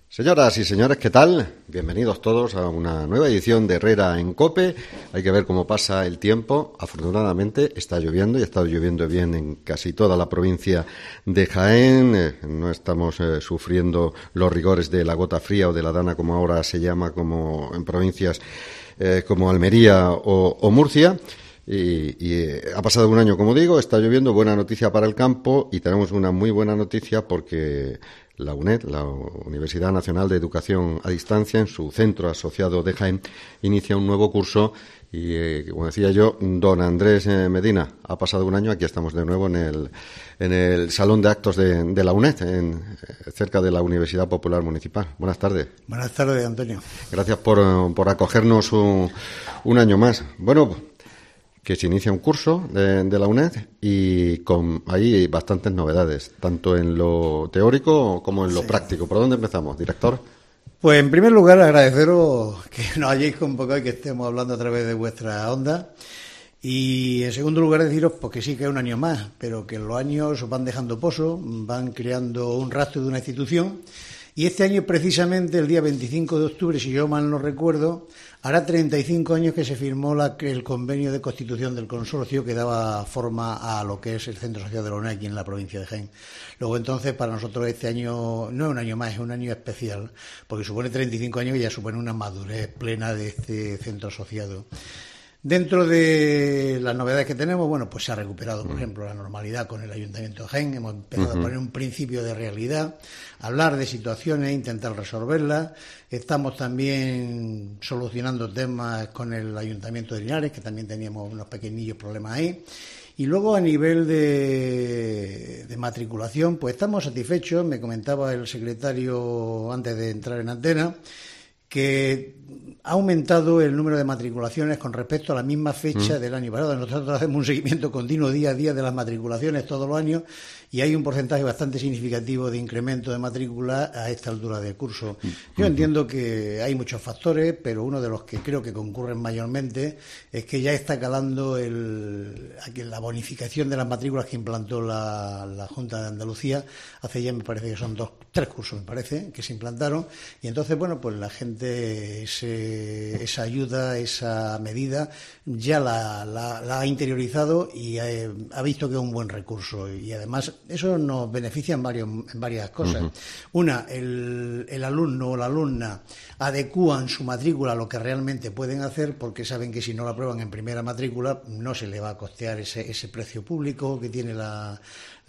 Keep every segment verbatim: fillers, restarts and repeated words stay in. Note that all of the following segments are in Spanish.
Señoras y señores, ¿qué tal? Bienvenidos todos a una nueva edición de Herrera en COPE. Hay que ver cómo pasa el tiempo. Afortunadamente está lloviendo y ha estado lloviendo bien en casi toda la provincia de Jaén. Eh, no estamos eh, sufriendo los rigores de la gota fría o de la dana, como ahora se llama, como en provincias eh, como Almería o, o Murcia. Y, y eh, ha pasado un año, como digo, está lloviendo, buena noticia para el campo, y tenemos una muy buena noticia porque la UNED, la Universidad Nacional de Educación a Distancia, en su centro asociado de Jaén, inicia un nuevo curso y, eh, como decía yo, don Andrés eh, Medina, ha pasado un año, aquí estamos de nuevo en el, en el Salón de Actos de, de la UNED, en, eh, cerca de la Universidad Popular Municipal. Buenas tardes. Buenas tardes, Antonio. Gracias por, por acogernos un, un año más. Bueno, que se inicia un curso de, de la UNED y con ahí bastantes novedades, tanto en lo teórico como en lo sí. práctico. ¿Por dónde empezamos, director? Pues en primer lugar agradeceros que nos hayáis convocado y que estemos hablando a través de vuestra onda. Y en segundo lugar deciros pues, que sí que es un año más, pero que los años van dejando pozos, van creando un rastro de una institución. Y este año, precisamente, el día veinticinco de octubre, si yo mal no recuerdo, hará treinta y cinco años que se firmó la, el convenio de constitución del consorcio que daba forma a lo que es el Centro Social de la UNED aquí en la provincia de Jaén. Luego, entonces, para nosotros este año no es un año más, es un año especial, porque supone treinta y cinco años y ya supone una madurez plena de este centro asociado. Dentro de las novedades que tenemos, bueno, pues se ha recuperado, por ejemplo, la normalidad con el Ayuntamiento de Jaén. Hemos empezado uh-huh. a poner un principio de realidad, hablar de situaciones, intentar resolverlas. Estamos también solucionando temas con el Ayuntamiento de Linares, que también teníamos unos pequeñillos problemas ahí. Y luego, a nivel de, de matriculación, pues estamos satisfechos. Me comentaba el secretario antes de entrar en antena que ha aumentado el número de matriculaciones con respecto a la misma fecha mm. del año pasado. Nosotros hacemos un seguimiento continuo día a día de las matriculaciones todos los años y hay un porcentaje bastante significativo de incremento de matrícula a esta altura del curso. Yo entiendo que hay muchos factores, pero uno de los que creo que concurren mayormente es que ya está calando el, la bonificación de las matrículas que implantó la, la Junta de Andalucía. Hace ya, me parece que son dos, tres cursos, me parece, que se implantaron. Y entonces, bueno, pues la gente, ese, esa ayuda, esa medida, ya la, la, la ha interiorizado y ha, ha visto que es un buen recurso. Y además, eso nos beneficia en, varios, en varias cosas. Uh-huh. Una, el, el alumno o la alumna adecúan su matrícula a lo que realmente pueden hacer, porque saben que si no la aprueban en primera matrícula no se le va a costear ese, ese precio público que tiene la,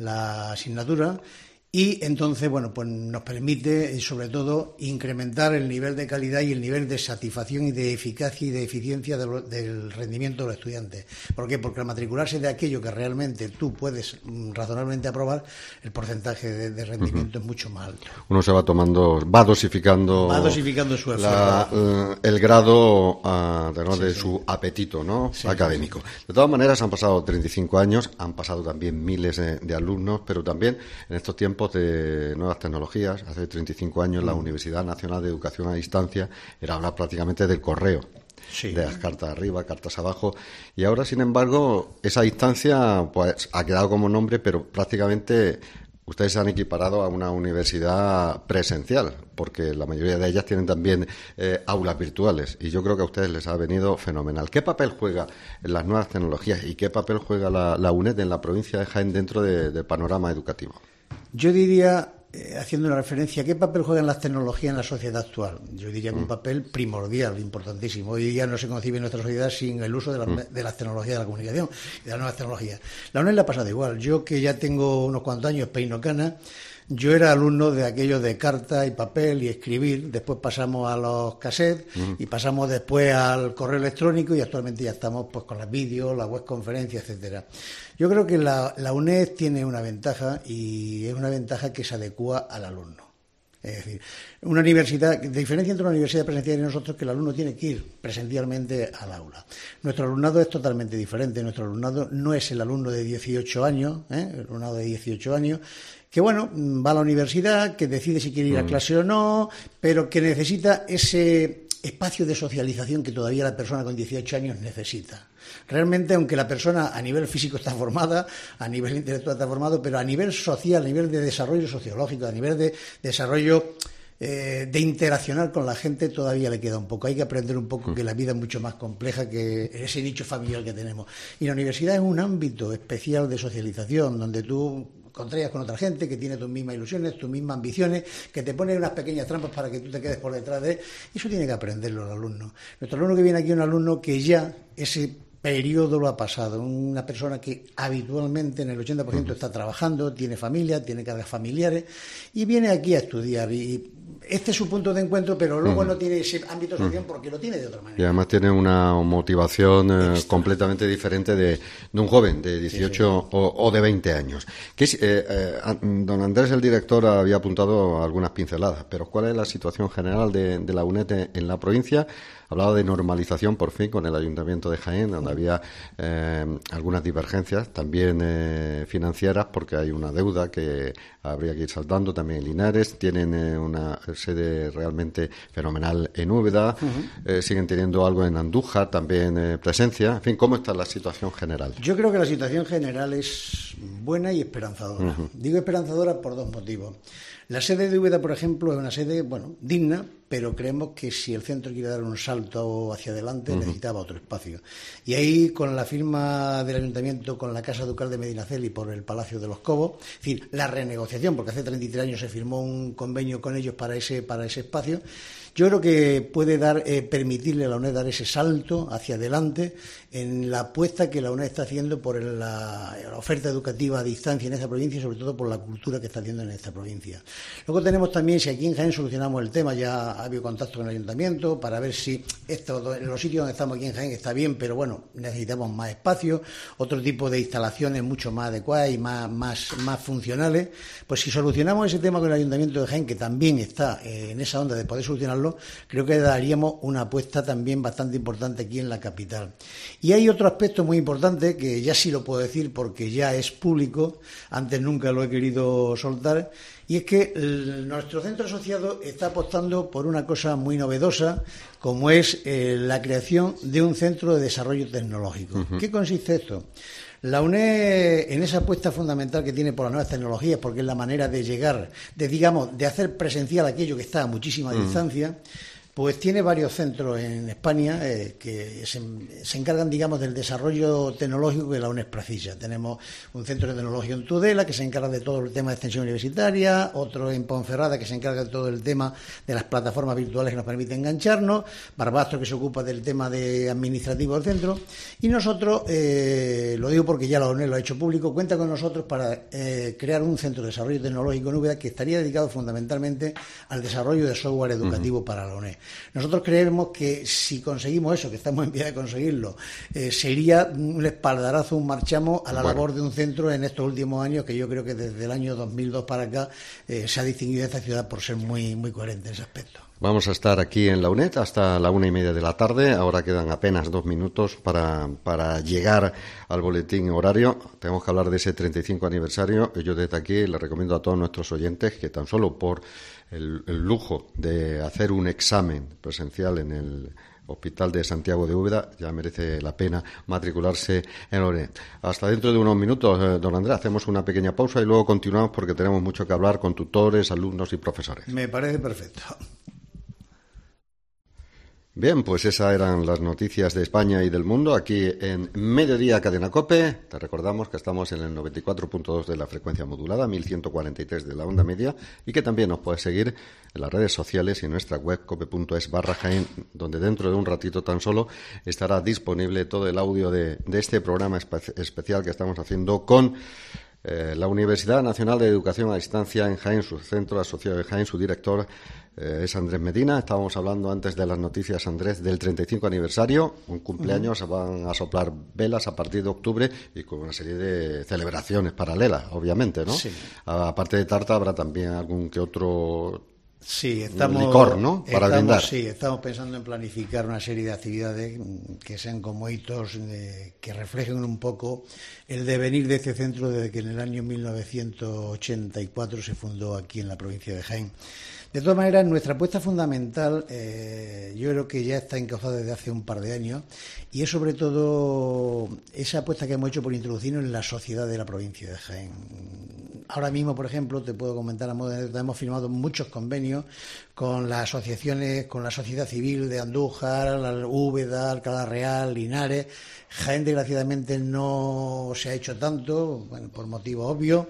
la asignatura. Y entonces, bueno, pues nos permite, sobre todo, incrementar el nivel de calidad y el nivel de satisfacción y de eficacia y de eficiencia de lo, del rendimiento de los estudiantes. ¿Por qué? Porque al matricularse de aquello que realmente tú puedes mm, razonablemente aprobar, el porcentaje de, de rendimiento uh-huh. es mucho más alto. Uno se va tomando, va dosificando, va dosificando su esfuerzo. La, el grado uh, de, ¿no? sí, de sí. su apetito, ¿no? Sí, académico. Sí. De todas maneras, han pasado treinta y cinco años, han pasado también miles de, de alumnos, pero también en estos tiempos de nuevas tecnologías. Hace treinta y cinco años mm. la Universidad Nacional de Educación a Distancia era hablar prácticamente del correo, sí. de las cartas arriba, cartas abajo, y ahora, sin embargo, esa distancia pues ha quedado como nombre, pero prácticamente ustedes se han equiparado a una universidad presencial, porque la mayoría de ellas tienen también eh, aulas virtuales, y yo creo que a ustedes les ha venido fenomenal. ¿Qué papel juega en las nuevas tecnologías y qué papel juega la, la UNED en la provincia de Jaén dentro de, del panorama educativo? Yo diría, eh, haciendo una referencia, ¿qué papel juegan las tecnologías en la sociedad actual? Yo diría que mm. un papel primordial, importantísimo. Hoy día no se concibe nuestra sociedad sin el uso de, la, mm. de las tecnologías de la comunicación y de las nuevas tecnologías. La UNED le ha pasado igual. Yo, que ya tengo unos cuantos años, peino cana, yo era alumno de aquello de carta y papel y escribir, después pasamos a los cassettes uh-huh. y pasamos después al correo electrónico y actualmente ya estamos pues con las vídeos, la webconferencia, etcétera. Yo creo que la, la UNED tiene una ventaja y es una ventaja que se adecúa al alumno. Es decir, una universidad, la diferencia entre una universidad presencial y nosotros es que el alumno tiene que ir presencialmente al aula. Nuestro alumnado es totalmente diferente. Nuestro alumnado no es el alumno de dieciocho años, ¿eh? el alumnado de dieciocho años, que bueno, va a la universidad, que decide si quiere ir a clase o no, pero que necesita ese espacio de socialización que todavía la persona con dieciocho años necesita. Realmente, aunque la persona a nivel físico está formada, a nivel intelectual está formado, pero a nivel social, a nivel de desarrollo sociológico, a nivel de desarrollo eh, de interaccionar con la gente todavía le queda un poco. Hay que aprender un poco que la vida es mucho más compleja que ese nicho familiar que tenemos. Y la universidad es un ámbito especial de socialización, donde tú contraías con otra gente que tiene tus mismas ilusiones, tus mismas ambiciones, que te pone unas pequeñas trampas para que tú te quedes por detrás de él. Eso tiene que aprenderlo el alumno. Nuestro alumno que viene aquí es un alumno que ya ese periodo lo ha pasado, una persona que habitualmente en el ochenta por ciento está trabajando, tiene familia, tiene cargas familiares y viene aquí a estudiar. Y este es su punto de encuentro, pero luego uh-huh. no tiene ese ámbito social porque lo tiene de otra manera. Y además tiene una motivación eh, completamente diferente de, de un joven de dieciocho sí, sí. O, o de veinte años. Que es, eh, eh, don Andrés, el director, había apuntado algunas pinceladas, pero ¿cuál es la situación general de, de la UNED en la provincia? Hablaba de normalización, por fin, con el Ayuntamiento de Jaén, donde había eh, algunas divergencias, también eh, financieras, porque hay una deuda que habría que ir saltando. También en Linares tienen eh, una sede realmente fenomenal en Úbeda, uh-huh. eh, siguen teniendo algo en Andújar, también eh, presencia. En fin, ¿cómo está la situación general? Yo creo que la situación general es buena y esperanzadora. Uh-huh. Digo esperanzadora por dos motivos. La sede de Úbeda, por ejemplo, es una sede, bueno, digna, pero creemos que si el centro quiere dar un salto hacia adelante, uh-huh. necesitaba otro espacio. Y ahí, con la firma del Ayuntamiento con la Casa Ducal de Medinaceli por el Palacio de los Cobos, es decir, la renegociación, porque hace treinta y tres años se firmó un convenio con ellos para ese, para ese espacio, yo creo que puede dar, eh, permitirle a la UNED dar ese salto hacia adelante en la apuesta que la UNED está haciendo por la, la oferta educativa a distancia en esta provincia y sobre todo por la cultura que está haciendo en esta provincia. Luego tenemos también, si aquí en Jaén solucionamos el tema, ya ha habido contacto con el Ayuntamiento para ver si esto, en los sitios donde estamos aquí en Jaén está bien, pero bueno, necesitamos más espacio, otro tipo de instalaciones mucho más adecuadas y más, más, más funcionales. Pues si solucionamos ese tema con el Ayuntamiento de Jaén, que también está eh, en esa onda de poder solucionarlo, creo que daríamos una apuesta también bastante importante aquí en la capital. Y hay otro aspecto muy importante que ya sí lo puedo decir porque ya es público, antes nunca lo he querido soltar, y es que el, nuestro centro asociado está apostando por una cosa muy novedosa, como es eh, la creación de un centro de desarrollo tecnológico. Uh-huh. ¿Qué consiste esto? La UNED, en esa apuesta fundamental que tiene por las nuevas tecnologías, porque es la manera de llegar, de digamos, de hacer presencial aquello que está a muchísima uh-huh. distancia, pues tiene varios centros en España eh, que se, se encargan, digamos, del desarrollo tecnológico que la UNED precisa. Tenemos un centro de tecnología en Tudela que se encarga de todo el tema de extensión universitaria, otro en Ponferrada que se encarga de todo el tema de las plataformas virtuales que nos permiten engancharnos, Barbastro que se ocupa del tema de administrativo del centro, y nosotros, eh, lo digo porque ya la UNED lo ha hecho público, cuenta con nosotros para eh, crear un centro de desarrollo tecnológico en Úbeda que estaría dedicado fundamentalmente al desarrollo de software educativo uh-huh. para la UNED. Nosotros creemos que si conseguimos eso, que estamos en vía de conseguirlo, eh, sería un espaldarazo, un marchamo a la bueno. labor de un centro en estos últimos años, que yo creo que desde el año dos mil dos para acá eh, se ha distinguido esta ciudad por ser muy, muy coherente en ese aspecto. Vamos a estar aquí en la UNED hasta la una y media de la tarde. Ahora quedan apenas dos minutos para, para llegar al boletín horario. Tenemos que hablar de ese treinta y cinco aniversario. Yo desde aquí les recomiendo a todos nuestros oyentes que tan solo por el, el lujo de hacer un examen presencial en el Hospital de Santiago de Úbeda ya merece la pena matricularse en la UNED. Hasta dentro de unos minutos, eh, don Andrés, hacemos una pequeña pausa y luego continuamos porque tenemos mucho que hablar con tutores, alumnos y profesores. Me parece perfecto. Bien, pues esas eran las noticias de España y del mundo aquí en Mediodía Cadena COPE. Te recordamos que estamos en el noventa y cuatro punto dos de la frecuencia modulada, mil ciento cuarenta y tres de la onda media, y que también nos puedes seguir en las redes sociales y en nuestra web cope punto es barra Jaén, donde dentro de un ratito tan solo estará disponible todo el audio de, de este programa espe- especial que estamos haciendo con eh, la Universidad Nacional de Educación a Distancia en Jaén, su centro asociado de Jaén, su director Eh, es Andrés Medina. Estábamos hablando antes de las noticias, Andrés, del treinta y cinco aniversario, un cumpleaños, uh-huh. van a soplar velas a partir de octubre y con una serie de celebraciones paralelas, obviamente, ¿no? Sí. Aparte de tarta habrá también algún que otro sí, estamos, licor, ¿no? Para estamos, brindar. Sí, estamos pensando en planificar una serie de actividades que sean como hitos de, que reflejen un poco el devenir de este centro desde que en el año mil novecientos ochenta y cuatro se fundó aquí en la provincia de Jaén. De todas maneras, nuestra apuesta fundamental, eh, yo creo que ya está encauzada desde hace un par de años, y es sobre todo esa apuesta que hemos hecho por introducirnos en la sociedad de la provincia de Jaén. ahora mismo, por ejemplo, te puedo comentar a modo de anécdota, hemos firmado muchos convenios con las asociaciones, con la sociedad civil de Andújar, la Úbeda, Alcalá Real, Linares. Jaén, desgraciadamente, no se ha hecho tanto, bueno, por motivos obvios.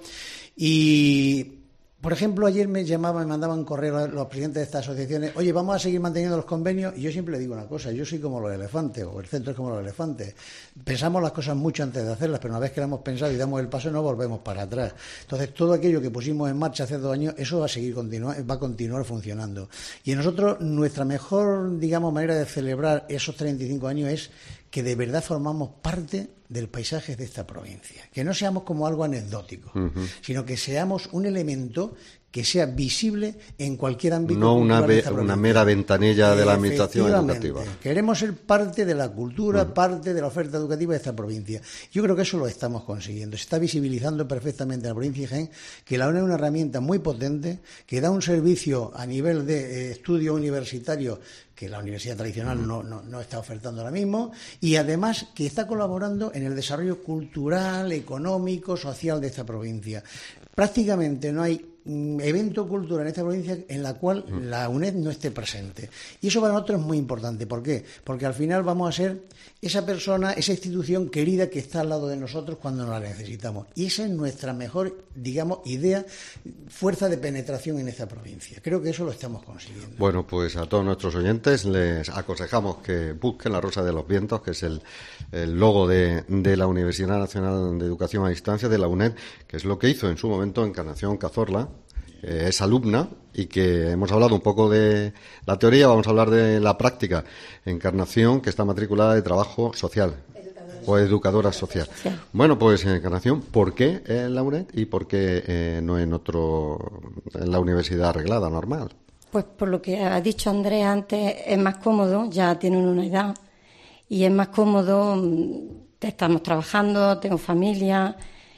Y, por ejemplo, ayer me llamaban, me mandaban correo los presidentes de estas asociaciones: oye, vamos a seguir manteniendo los convenios. Y yo siempre le digo una cosa: yo soy como los elefantes, o el centro es como los elefantes. Pensamos las cosas mucho antes de hacerlas, pero una vez que las hemos pensado y damos el paso, no volvemos para atrás. Entonces, todo aquello que pusimos en marcha hace dos años, eso va a seguir continuar, va a continuar funcionando. Y nosotros, nuestra mejor, digamos, manera de celebrar esos treinta y cinco años es que de verdad formamos parte del paisaje de esta provincia, que no seamos como algo anecdótico, uh-huh. sino que seamos un elemento que sea visible en cualquier ámbito. No una, ve, una mera ventanilla de la administración educativa. Queremos ser parte de la cultura, uh-huh. parte de la oferta educativa de esta provincia. Yo creo que eso lo estamos consiguiendo. Se está visibilizando perfectamente en la provincia de Jaén que la U N E D es una herramienta muy potente, que da un servicio a nivel de eh, estudio universitario que la universidad tradicional no, no, no está ofertando ahora mismo, y además que está colaborando en el desarrollo cultural, económico, social de esta provincia. Prácticamente no hay evento cultural en esta provincia en la cual la U N E D no esté presente. Y eso para nosotros es muy importante. ¿Por qué? Porque al final vamos a ser esa persona, esa institución querida que está al lado de nosotros cuando nos la necesitamos. Y esa es nuestra mejor, digamos, idea, fuerza de penetración en esta provincia. Creo que eso lo estamos consiguiendo. Bueno, pues a todos nuestros oyentes les aconsejamos que busquen la Rosa de los Vientos, que es el, el logo de, de la Universidad Nacional de Educación a Distancia, de la U N E D, que es lo que hizo en su momento Encarnación Cazorla. Eh, es alumna, y que hemos hablado un poco de la teoría, vamos a hablar de la práctica. Encarnación, que está matriculada de trabajo social educadora o educadora social. Sí. Bueno, pues Encarnación, ¿por qué en la U N E D y por qué eh, no en otro, en la universidad arreglada, normal? Pues por lo que ha dicho Andrés antes, es más cómodo, ya tienen una edad, y es más cómodo, estamos trabajando, tengo familia,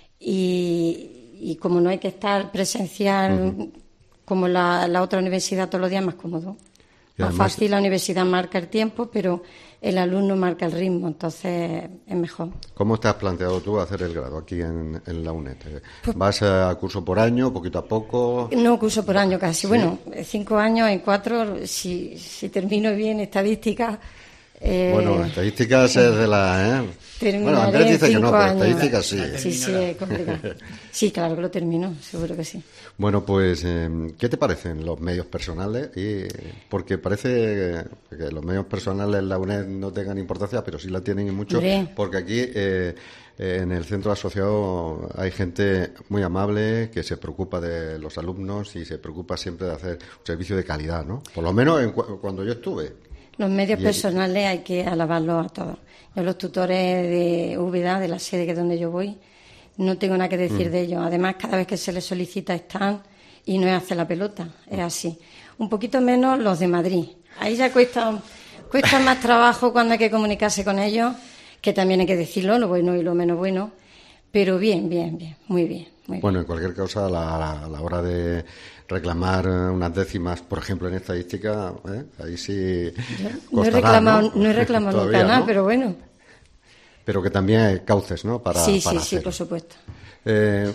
y Y como no hay que estar presencial uh-huh. como la, la otra universidad todos los días, más cómodo. Y más además, fácil, la universidad marca el tiempo, pero el alumno marca el ritmo, entonces es mejor. ¿Cómo te has planteado tú hacer el grado aquí en, en la U N E D? Pues, ¿vas a curso por año, poquito a poco? No, curso por año casi. ¿Sí? Bueno, cinco años en cuatro, si, si termino bien estadística... Eh, bueno, estadísticas es de la... ¿eh? Bueno, Andrés dice que no, pero estadísticas sí. Sí, sí, es complicado. Sí, claro que lo termino, seguro que sí. Bueno, pues, eh, ¿qué te parecen los medios personales? Y, porque parece que los medios personales en la U N E D no tengan importancia, pero sí la tienen y mucho, Hombre. porque aquí... Eh, en el centro asociado hay gente muy amable que se preocupa de los alumnos y se preocupa siempre de hacer un servicio de calidad, ¿no? Por lo menos en cu- cuando yo estuve. Los medios y personales hay que alabarlos a todos. Yo los tutores de Úbeda, de la sede que es donde yo voy, no tengo nada que decir mm. de ellos. Además, cada vez que se les solicita están y no es hacer la pelota, es así. Un poquito menos los de Madrid. Ahí ya cuesta, cuesta más trabajo cuando hay que comunicarse con ellos, que también hay que decirlo, lo bueno y lo menos bueno. Pero bien, bien, bien, muy bien. Muy bueno, bien. En cualquier caso, a la, a la hora de reclamar unas décimas, por ejemplo, en estadística, ¿eh? ahí sí no, costará, he reclamado, ¿no? no he reclamado nunca nada, ¿no? Pero bueno. Pero que también hay cauces, ¿no? Para, sí, para sí, hacerlo. sí, por supuesto. Eh,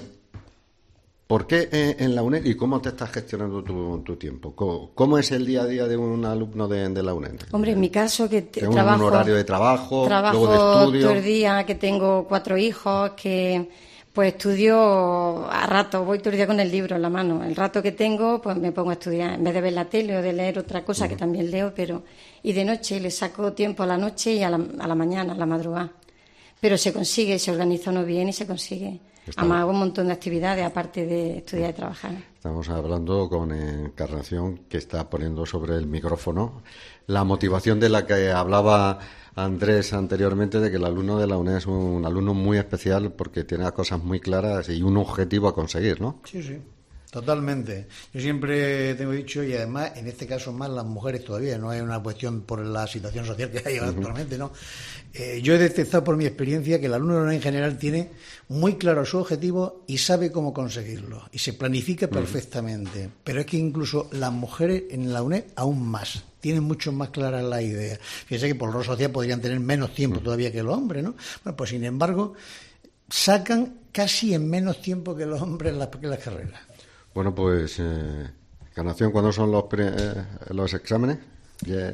¿Por qué eh, en la U N E D y cómo te estás gestionando tu, tu tiempo? ¿Cómo, ¿Cómo es el día a día de un alumno de, de la U N E D? Hombre, en mi caso, que tengo trabajo... un horario de trabajo, trabajo luego de estudio... todo el día, que tengo cuatro hijos, que... Pues estudio a rato, voy todo el día con el libro en la mano. El rato que tengo, pues me pongo a estudiar, en vez de ver la tele o de leer otra cosa, uh-huh. que también leo, pero... Y de noche, le saco tiempo a la noche y a la, a la mañana, a la madrugada. Pero se consigue, se organiza uno bien y se consigue. Estamos, Además hago un montón de actividades, aparte de estudiar y trabajar. Estamos hablando con Encarnación, que está poniendo sobre el micrófono la motivación de la que hablaba Andrés anteriormente, de que el alumno de la U N E D es un alumno muy especial porque tiene las cosas muy claras y un objetivo a conseguir, ¿no? Sí, sí, totalmente. Yo siempre tengo dicho, y además en este caso más las mujeres todavía, no es una cuestión por la situación social que hay uh-huh. actualmente, ¿no? Eh, yo he detectado por mi experiencia que el alumno de la U N E D en general tiene muy claro su objetivo y sabe cómo conseguirlo y se planifica perfectamente. Uh-huh. Pero es que incluso las mujeres en la U N E D aún más. Tienen mucho más claras las ideas. Fíjense que por el rol social podrían tener menos tiempo todavía que los hombres, ¿no? Bueno, pues sin embargo, sacan casi en menos tiempo que los hombres en las, en las carreras. Bueno, pues, eh, Encarnación, ¿cuándo son los, pre, eh, los exámenes? Yeah.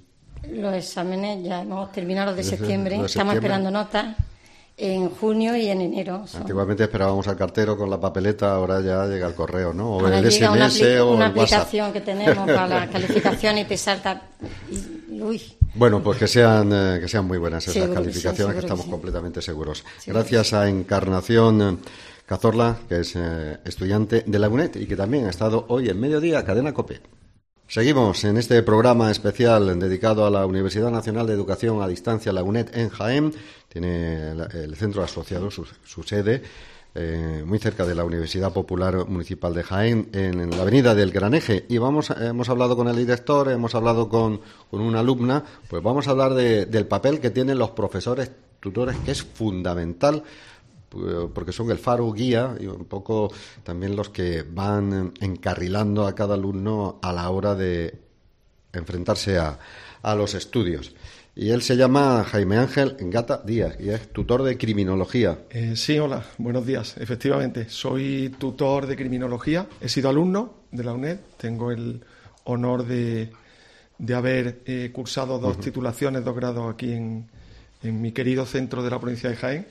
Los exámenes ya hemos terminado los de Desde, septiembre, los de estamos septiembre. esperando notas en junio y en enero. Son. Antiguamente esperábamos al cartero con la papeleta, ahora ya llega el correo, ¿no? O Ahora el llega S M una, S apli- o una el WhatsApp. aplicación que tenemos para la calificación y pesar. ta- y- uy. Bueno, pues que sean eh, que sean muy buenas esas Seguro que sí, calificaciones, que, seguro que estamos sí. completamente seguros. Seguro Gracias a Encarnación eh, Cazorla, que es eh, estudiante de la UNED y que también ha estado hoy en Mediodía, Cadena COPE. Seguimos en este programa especial dedicado a la Universidad Nacional de Educación a Distancia, la UNED, en Jaén. Tiene el, el centro asociado, su, su sede, eh, muy cerca de la Universidad Popular Municipal de Jaén, en, en la avenida del Gran Eje. Y vamos, hemos hablado con el director, hemos hablado con, con una alumna, pues vamos a hablar de, del papel que tienen los profesores tutores, que es fundamental, porque son el faro guía y un poco también los que van encarrilando a cada alumno a la hora de enfrentarse a, a los estudios. Y él se llama Jaime Ángel Gata Díaz y es tutor de criminología. Eh, sí, hola, buenos días. Efectivamente, soy tutor de criminología. He sido alumno de la UNED. Tengo el honor de, de haber eh, cursado dos uh-huh. titulaciones, dos grados aquí en, en mi querido centro de la provincia de Jaén.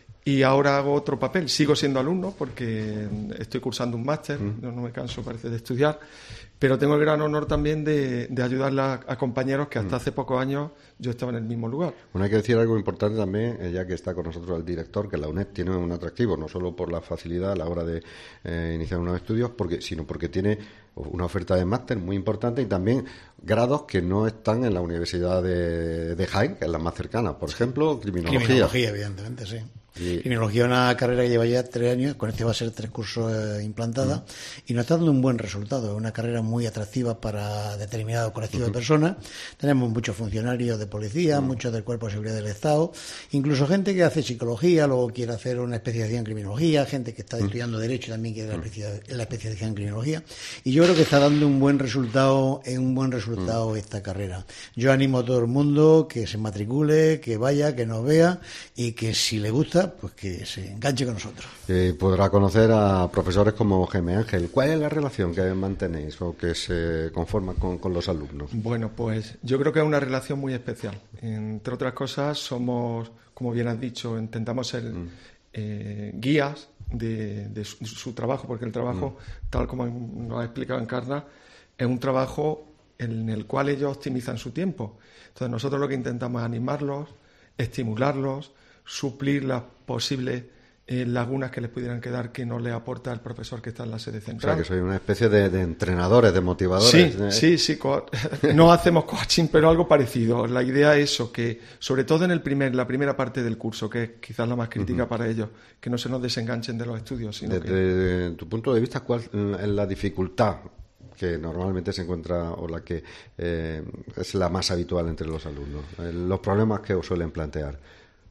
Y ahora hago otro papel. Sigo siendo alumno porque estoy cursando un máster, mm. no, no me canso, parece, de estudiar, pero tengo el gran honor también de, de ayudarle a, a compañeros que hasta mm. hace pocos años yo estaba en el mismo lugar. Bueno, hay que decir algo importante también, eh, ya que está con nosotros el director, que la UNED tiene un atractivo, no solo por la facilidad a la hora de eh, iniciar unos estudios, porque, sino porque tiene una oferta de máster muy importante y también grados que no están en la Universidad de, de Jaén, que es la más cercana. Por ejemplo, criminología. Criminología, evidentemente, sí. Y... Criminología es una carrera que lleva ya tres años, con este va a ser tres cursos eh, implantada, uh-huh. y nos está dando un buen resultado. Es una carrera muy atractiva para determinado colectivo uh-huh. de personas. Tenemos muchos funcionarios de policía, uh-huh. muchos del Cuerpo de Seguridad del Estado, incluso gente que hace psicología, luego quiere hacer una especialización en criminología, gente que está uh-huh. estudiando Derecho y también quiere uh-huh. la, la especialización en criminología. Y yo creo que está dando un buen resultado, en un buen resultado uh-huh. esta carrera. Yo animo a todo el mundo que se matricule, que vaya, que nos vea y que si le gusta, pues que se enganche con nosotros. Eh, podrá conocer a profesores como Jaime Ángel. ¿Cuál es la relación que mantenéis o que se conforma con, con los alumnos? Bueno, pues yo creo que es una relación muy especial. Entre otras cosas, somos, como bien has dicho, intentamos ser mm. eh, guías de, de su, su trabajo, porque el trabajo, mm. tal como nos ha explicado Encarna, es un trabajo en el cual ellos optimizan su tiempo. Entonces nosotros lo que intentamos es animarlos, estimularlos, suplir las posibles eh, lagunas que les pudieran quedar que no le aporta el profesor que está en la sede central. O sea, que soy una especie de, de entrenadores, de motivadores. Sí, ¿eh? sí, sí. Co- no hacemos coaching, pero algo parecido. La idea es eso, que sobre todo en el primer, la primera parte del curso, que es quizás la más crítica uh-huh. para ellos, que no se nos desenganchen de los estudios. Sino Desde que... tu punto de vista, ¿cuál es la dificultad que normalmente se encuentra o la que eh, es la más habitual entre los alumnos? Eh, los problemas que os suelen plantear.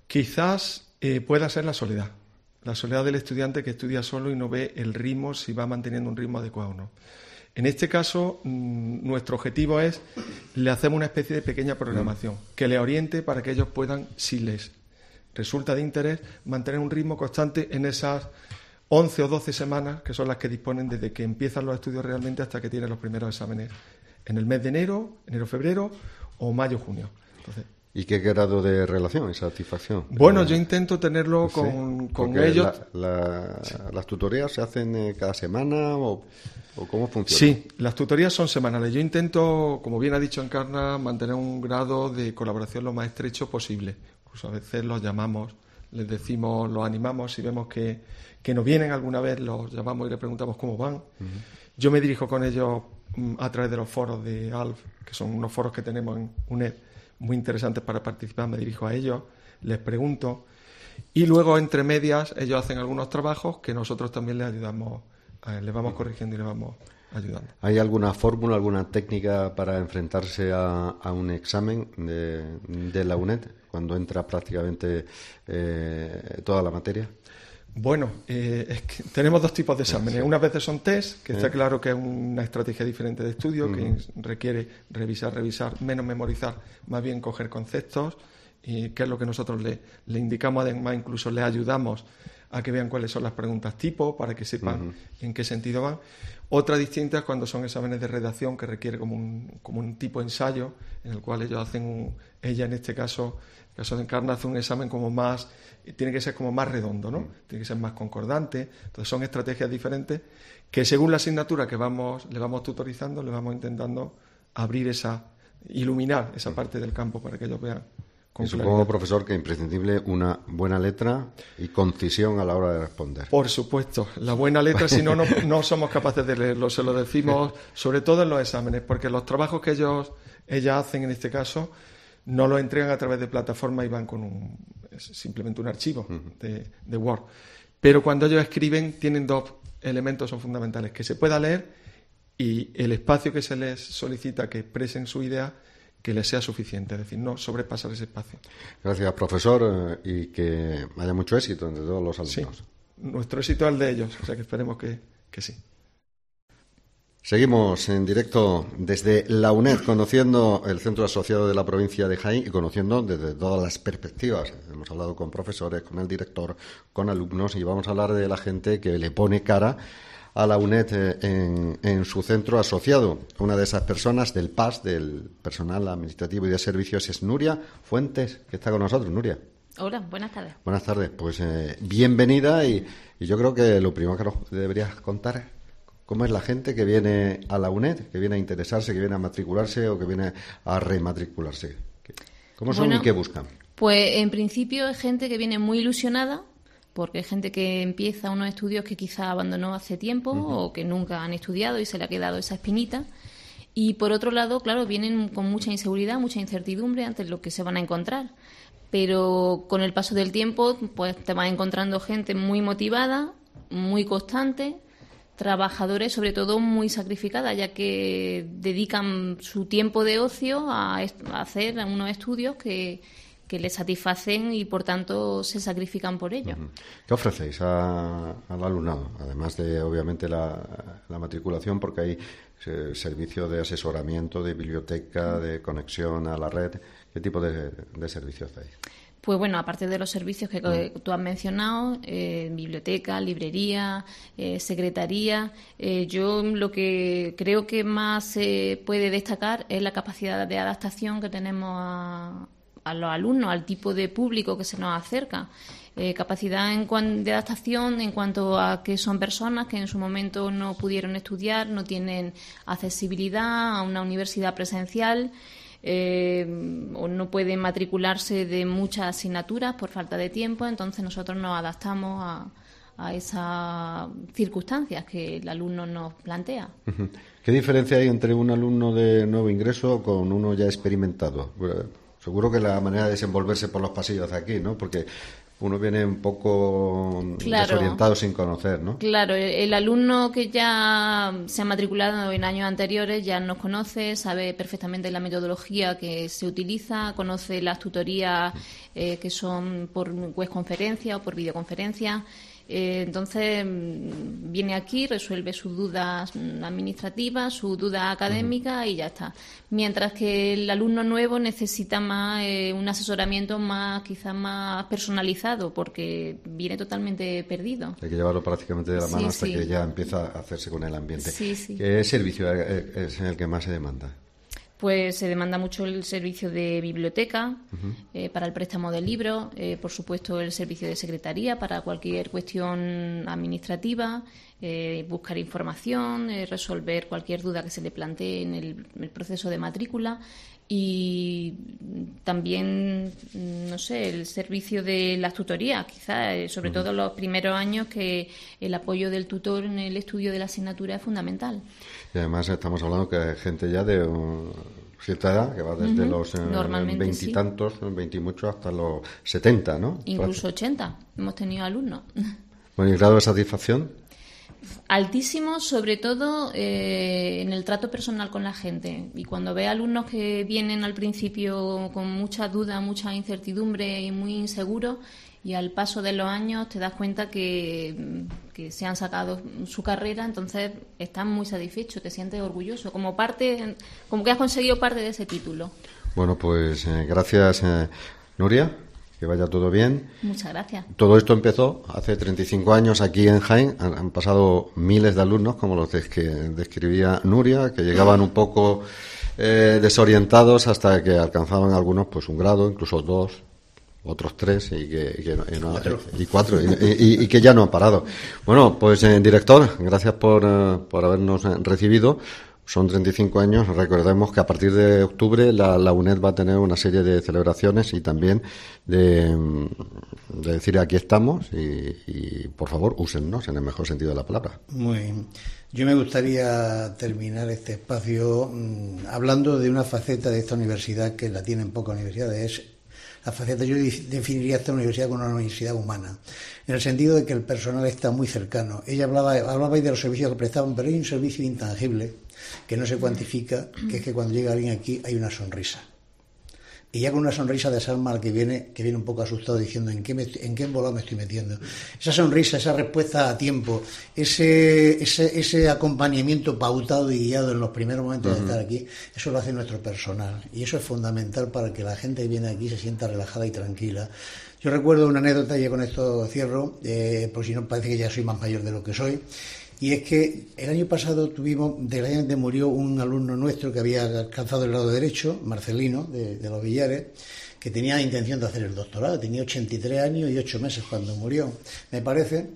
Quizás eh, pueda ser la soledad. La soledad del estudiante que estudia solo y no ve el ritmo, si va manteniendo un ritmo adecuado o no. En este caso, mmm, nuestro objetivo es, le hacemos una especie de pequeña programación mm. que le oriente para que ellos puedan, si les resulta de interés, mantener un ritmo constante en esas once o doce semanas, que son las que disponen desde que empiezan los estudios realmente hasta que tienen los primeros exámenes en el mes de enero, enero-febrero o mayo-junio. Entonces, ¿y qué grado de relación y satisfacción? Bueno, yo intento tenerlo con, sí, con ellos. La, la, sí. ¿Las tutorías se hacen cada semana o, o cómo funciona? Sí, las tutorías son semanales. Yo intento, como bien ha dicho Encarna, mantener un grado de colaboración lo más estrecho posible. Incluso a veces los llamamos, les decimos, los animamos, si vemos que, que nos vienen alguna vez, los llamamos y les preguntamos cómo van. Uh-huh. Yo me dirijo con ellos um, a través de los foros de A L F, que son unos foros que tenemos en UNED, muy interesantes para participar. Me dirijo a ellos, les pregunto y luego entre medias ellos hacen algunos trabajos que nosotros también les ayudamos, eh, les vamos corrigiendo y les vamos ayudando. ¿Hay alguna fórmula, alguna técnica para enfrentarse a, a un examen de, de la UNED cuando entra prácticamente eh, toda la materia? Bueno, eh, es que tenemos dos tipos de exámenes. Sí. Unas veces son test, que está sí. claro que es una estrategia diferente de estudio, uh-huh. que requiere revisar, revisar, menos memorizar, más bien coger conceptos, y que es lo que nosotros le, le indicamos, además incluso le ayudamos a que vean cuáles son las preguntas tipo, para que sepan uh-huh. en qué sentido van. Otra distinta es cuando son exámenes de redacción, que requiere como un, como un tipo ensayo, en el cual ellos hacen, un, ella en este caso, en el caso de Encarna, hace un examen como más, tiene que ser como más redondo, ¿no? Uh-huh. Tiene que ser más concordante. Entonces son estrategias diferentes que según la asignatura que vamos, le vamos tutorizando, le vamos intentando abrir esa, iluminar esa uh-huh. parte del campo para que ellos vean. Y supongo, profesor, que es imprescindible una buena letra y concisión a la hora de responder. Por supuesto, la buena letra, si no, no, no somos capaces de leerlo. Se lo decimos sobre todo en los exámenes, porque los trabajos que ellos ellas hacen en este caso no los entregan a través de plataforma y van con un, simplemente un archivo uh-huh. de, de Word. Pero cuando ellos escriben tienen dos elementos son fundamentales, que se pueda leer y el espacio que se les solicita que expresen su idea que les sea suficiente, es decir, no sobrepasar ese espacio. Gracias, profesor, y que haya mucho éxito entre todos los alumnos. Sí, nuestro éxito es el de ellos, o sea que esperemos que, que sí. Seguimos en directo desde la UNED, conociendo el centro asociado de la provincia de Jaén y conociendo desde todas las perspectivas. Hemos hablado con profesores, con el director, con alumnos y vamos a hablar de la gente que le pone cara a la UNED en, en su centro asociado. Una de esas personas del P A S, del personal administrativo y de servicios, es Nuria Fuentes, que está con nosotros. Nuria. Hola, buenas tardes. Buenas tardes. Pues eh, bienvenida y, y yo creo que lo primero que nos deberías contar es cómo es la gente que viene a la UNED, que viene a interesarse, que viene a matricularse o que viene a rematricularse. ¿Cómo son bueno, y qué buscan? Pues en principio es gente que viene muy ilusionada, porque hay gente que empieza unos estudios que quizá abandonó hace tiempo uh-huh. o que nunca han estudiado y se le ha quedado esa espinita. Y por otro lado, claro, vienen con mucha inseguridad, mucha incertidumbre ante lo que se van a encontrar. Pero con el paso del tiempo, pues te vas encontrando gente muy motivada, muy constante, trabajadores sobre todo muy sacrificada, ya que dedican su tiempo de ocio a, est- a hacer unos estudios que... que les satisfacen y, por tanto, se sacrifican por ello. ¿Qué ofrecéis a, al alumnado? Además de, obviamente, la, la matriculación, porque hay eh, servicio de asesoramiento, de biblioteca, de conexión a la red. ¿Qué tipo de, de servicios hacéis? Pues bueno, aparte de los servicios que mm. tú has mencionado, eh, biblioteca, librería, eh, secretaría, eh, yo lo que creo que más se eh, puede destacar es la capacidad de adaptación que tenemos a a los alumnos, al tipo de público que se nos acerca. Eh, capacidad en cuan- de adaptación en cuanto a que son personas que en su momento no pudieron estudiar, no tienen accesibilidad a una universidad presencial eh, o no pueden matricularse de muchas asignaturas por falta de tiempo, entonces nosotros nos adaptamos a, a esas circunstancias que el alumno nos plantea. ¿Qué diferencia hay entre un alumno de nuevo ingreso con uno ya experimentado? Seguro que la manera de desenvolverse por los pasillos de aquí, ¿no? Porque uno viene un poco claro, desorientado sin conocer, ¿no? Claro, el alumno que ya se ha matriculado en años anteriores ya nos conoce, sabe perfectamente la metodología que se utiliza, conoce las tutorías eh, que son por webconferencia o por videoconferencia. Eh, entonces viene aquí, resuelve sus dudas administrativas, sus dudas académicas uh-huh. y ya está. Mientras que el alumno nuevo necesita más eh, un asesoramiento más quizás más personalizado porque viene totalmente perdido. Hay que llevarlo prácticamente de la mano sí, hasta sí. que ya empieza a hacerse con el ambiente. Sí, sí. ¿Qué servicio es el que más se demanda? Pues se demanda mucho el servicio de biblioteca uh-huh. eh, para el préstamo de libros, eh, por supuesto el servicio de secretaría para cualquier cuestión administrativa, eh, buscar información, eh, resolver cualquier duda que se le plantee en el, en el proceso de matrícula y también, no sé, el servicio de las tutorías, quizás, eh, sobre uh-huh. todo los primeros años que el apoyo del tutor en el estudio de la asignatura es fundamental. Y además estamos hablando que hay gente ya de uh, cierta edad, que va desde uh-huh. los veintitantos, eh, veintimuchos hasta los setenta, ¿no? Incluso ochenta, hemos tenido alumnos. Bueno, ¿y grado de satisfacción? Altísimo, sobre todo eh, en el trato personal con la gente. Y cuando ve alumnos que vienen al principio con mucha duda, mucha incertidumbre y muy inseguros, y al paso de los años te das cuenta que, que se han sacado su carrera, entonces están muy satisfechos, te sientes orgulloso, como parte, como que has conseguido parte de ese título. Bueno, pues eh, gracias, eh, Nuria. que vaya todo bien. Muchas gracias. Todo esto empezó hace treinta y cinco años aquí en Jaén. Han, han pasado miles de alumnos, como los de que describía Nuria, que llegaban un poco eh, desorientados hasta que alcanzaban algunos pues un grado, incluso dos, otros tres y que y, que, y, no, y cuatro y, y, y que ya no han parado. Bueno, pues eh, director, gracias por, eh, por habernos recibido. Son treinta y cinco años. Recordemos que a partir de octubre la, la UNED va a tener una serie de celebraciones y también de, de decir aquí estamos y, y por favor úsennos en el mejor sentido de la palabra. Muy bien. Yo me gustaría terminar este espacio mmm, hablando de una faceta de esta universidad que la tienen pocas universidades. Es la faceta, yo definiría esta universidad como una universidad humana, en el sentido de que el personal está muy cercano. Ella hablaba, hablaba de los servicios que prestaban, pero hay un servicio intangible que no se cuantifica, que es que cuando llega alguien aquí hay una sonrisa. Y ya con una sonrisa desarma al que viene, que viene un poco asustado diciendo ¿en qué, me, en qué embolado me estoy metiendo? Esa sonrisa, esa respuesta a tiempo, ese, ese, ese acompañamiento pautado y guiado en los primeros momentos uh-huh. de estar aquí, eso lo hace nuestro personal. Y eso es fundamental para que la gente que viene aquí se sienta relajada y tranquila. Yo recuerdo una anécdota, y con esto cierro, eh, por si no parece que ya soy más mayor de lo que soy. Y es que el año pasado tuvimos, desgraciadamente murió un alumno nuestro que había alcanzado el grado de Derecho, Marcelino, de, de Los Villares, que tenía intención de hacer el doctorado, tenía ochenta y tres años y ocho meses cuando murió, me parece,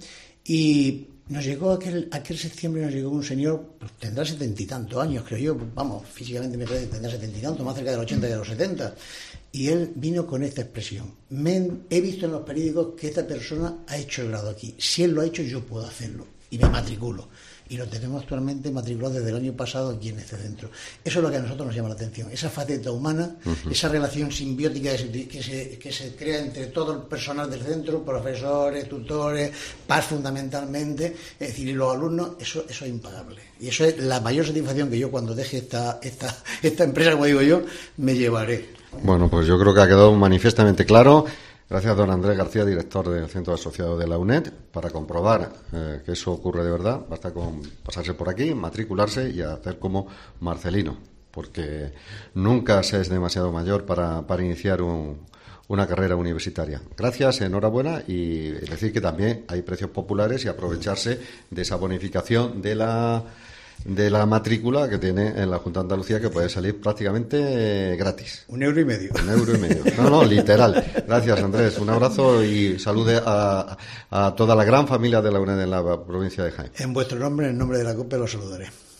y nos llegó aquel, aquel septiembre, nos llegó un señor, pues tendrá setenta y tantos años, creo yo, vamos, físicamente me parece que tendrá setenta y tantos, más cerca de los ochenta que de los setenta, y él vino con esta expresión: me, he visto en los periódicos que esta persona ha hecho el grado aquí, si él lo ha hecho yo puedo hacerlo. Y me matriculo. Y lo tenemos actualmente matriculado desde el año pasado aquí en este centro. Eso es lo que a nosotros nos llama la atención. Esa faceta humana, uh-huh. esa relación simbiótica que se, que, se, que se crea entre todo el personal del centro, profesores, tutores, paz fundamentalmente, es decir, y los alumnos, eso, eso es impagable. Y eso es la mayor satisfacción que yo cuando deje esta, esta, esta empresa, como digo yo, me llevaré. Bueno, pues yo creo que ha quedado manifiestamente claro. Gracias, don Andrés García, director del Centro Asociado de la UNED. Para comprobar eh, que eso ocurre de verdad, basta con pasarse por aquí, matricularse y hacer como Marcelino, porque nunca se es demasiado mayor para, para iniciar un, una carrera universitaria. Gracias, enhorabuena, y decir que también hay precios populares y aprovecharse de esa bonificación de la de la matrícula que tiene en la Junta de Andalucía, que puede salir prácticamente gratis. Un euro y medio. Un euro y medio. No, no, literal. Gracias, Andrés. Un abrazo y salude a, a toda la gran familia de la UNED en la provincia de Jaén. En vuestro nombre, en nombre de la COPE, los saludaré.